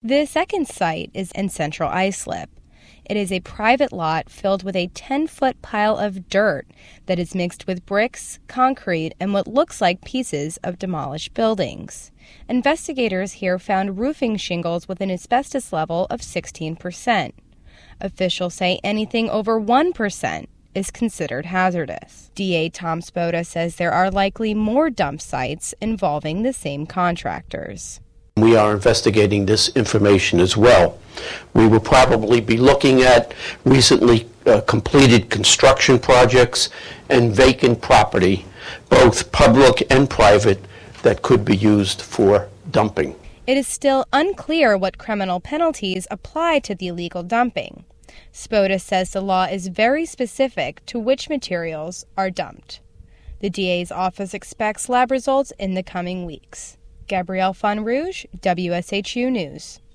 The second site is in Central Islip. It is a private lot filled with a 10-foot pile of dirt that is mixed with bricks, concrete, and what looks like pieces of demolished buildings. Investigators here found roofing shingles with an asbestos level of 16%. Officials say anything over 1% is considered hazardous. DA Tom Spota says there are likely more dump sites involving the same contractors. We are investigating this information as well. We will probably be looking at recently completed construction projects and vacant property, both public and private, that could be used for dumping. It is still unclear what criminal penalties apply to the illegal dumping. Spota says the law is very specific to which materials are dumped. The DA's office expects lab results in the coming weeks. Gabrielle Fonrouge, WSHU News.